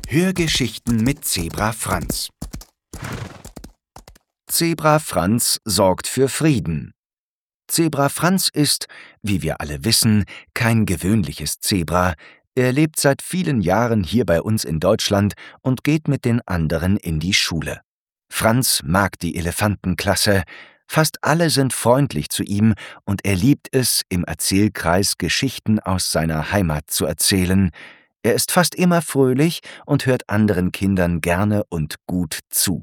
Hörgeschichten mit Zebra Franz. Zebra Franz sorgt für Frieden. Zebra Franz ist, wie wir alle wissen, kein gewöhnliches Zebra. Er lebt seit vielen Jahren hier bei uns in Deutschland und geht mit den anderen in die Schule. Franz mag die Elefantenklasse. Fast alle sind freundlich zu ihm und er liebt es, im Erzählkreis Geschichten aus seiner Heimat zu erzählen. Er ist fast immer fröhlich und hört anderen Kindern gerne und gut zu.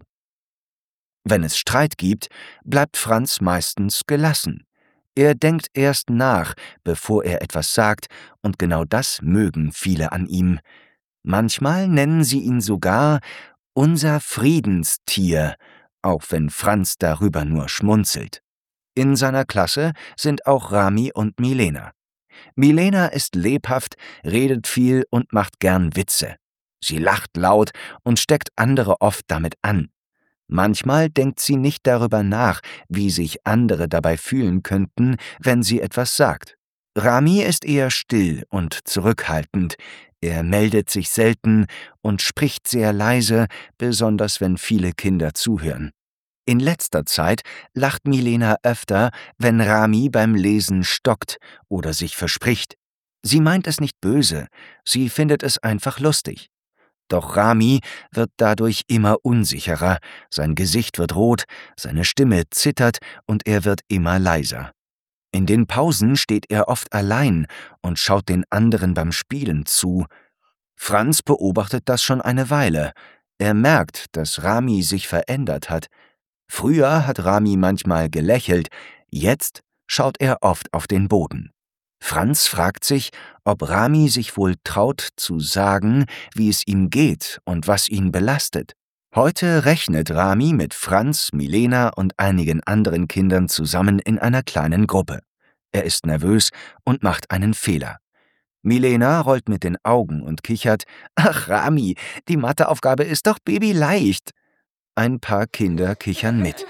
Wenn es Streit gibt, bleibt Franz meistens gelassen. Er denkt erst nach, bevor er etwas sagt, und genau das mögen viele an ihm. Manchmal nennen sie ihn sogar unser Friedenstier, auch wenn Franz darüber nur schmunzelt. In seiner Klasse sind auch Rami und Milena. Milena ist lebhaft, redet viel und macht gern Witze. Sie lacht laut und steckt andere oft damit an. Manchmal denkt sie nicht darüber nach, wie sich andere dabei fühlen könnten, wenn sie etwas sagt. Rami ist eher still und zurückhaltend. Er meldet sich selten und spricht sehr leise, besonders wenn viele Kinder zuhören. In letzter Zeit lacht Milena öfter, wenn Rami beim Lesen stockt oder sich verspricht. Sie meint es nicht böse, sie findet es einfach lustig. Doch Rami wird dadurch immer unsicherer, sein Gesicht wird rot, seine Stimme zittert und er wird immer leiser. In den Pausen steht er oft allein und schaut den anderen beim Spielen zu. Franz beobachtet das schon eine Weile. Er merkt, dass Rami sich verändert hat. Früher hat Rami manchmal gelächelt, jetzt schaut er oft auf den Boden. Franz fragt sich, ob Rami sich wohl traut zu sagen, wie es ihm geht und was ihn belastet. Heute rechnet Rami mit Franz, Milena und einigen anderen Kindern zusammen in einer kleinen Gruppe. Er ist nervös und macht einen Fehler. Milena rollt mit den Augen und kichert: »Ach Rami, die Matheaufgabe ist doch babyleicht.« Ein paar Kinder kichern mit.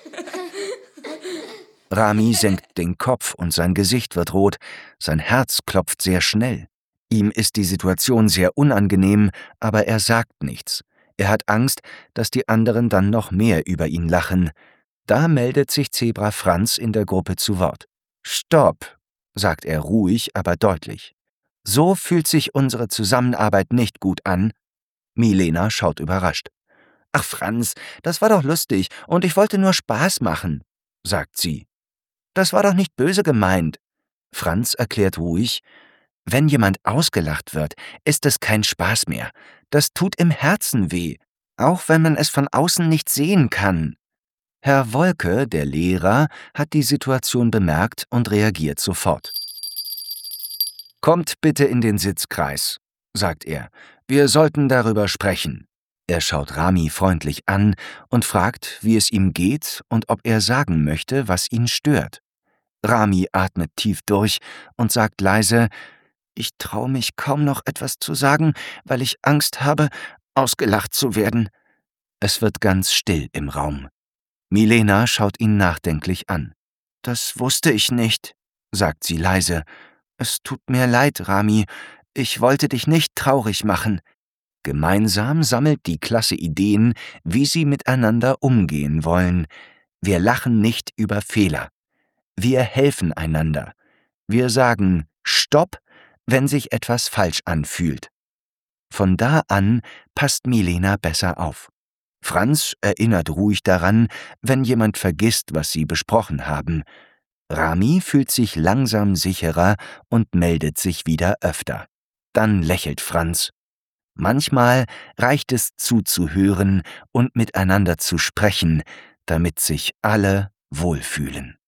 Rami senkt den Kopf und sein Gesicht wird rot, sein Herz klopft sehr schnell. Ihm ist die Situation sehr unangenehm, aber er sagt nichts. Er hat Angst, dass die anderen dann noch mehr über ihn lachen. Da meldet sich Zebra Franz in der Gruppe zu Wort. »Stopp«, sagt er ruhig, aber deutlich. »So fühlt sich unsere Zusammenarbeit nicht gut an.« Milena schaut überrascht. »Ach Franz, das war doch lustig und ich wollte nur Spaß machen«, sagt sie. »Das war doch nicht böse gemeint.« Franz erklärt ruhig: »Wenn jemand ausgelacht wird, ist es kein Spaß mehr. Das tut im Herzen weh, auch wenn man es von außen nicht sehen kann.« Herr Wolke, der Lehrer, hat die Situation bemerkt und reagiert sofort. »Kommt bitte in den Sitzkreis«, sagt er. »Wir sollten darüber sprechen.« Er schaut Rami freundlich an und fragt, wie es ihm geht und ob er sagen möchte, was ihn stört. Rami atmet tief durch und sagt leise: »Ich traue mich kaum noch etwas zu sagen, weil ich Angst habe, ausgelacht zu werden.« Es wird ganz still im Raum. Milena schaut ihn nachdenklich an. »Das wusste ich nicht«, sagt sie leise. »Es tut mir leid, Rami. Ich wollte dich nicht traurig machen.« Gemeinsam sammelt die Klasse Ideen, wie sie miteinander umgehen wollen. Wir lachen nicht über Fehler. Wir helfen einander. Wir sagen »Stopp«, wenn sich etwas falsch anfühlt. Von da an passt Milena besser auf. Franz erinnert ruhig daran, wenn jemand vergisst, was sie besprochen haben. Rami fühlt sich langsam sicherer und meldet sich wieder öfter. Dann lächelt Franz. Manchmal reicht es zuzuhören und miteinander zu sprechen, damit sich alle wohlfühlen.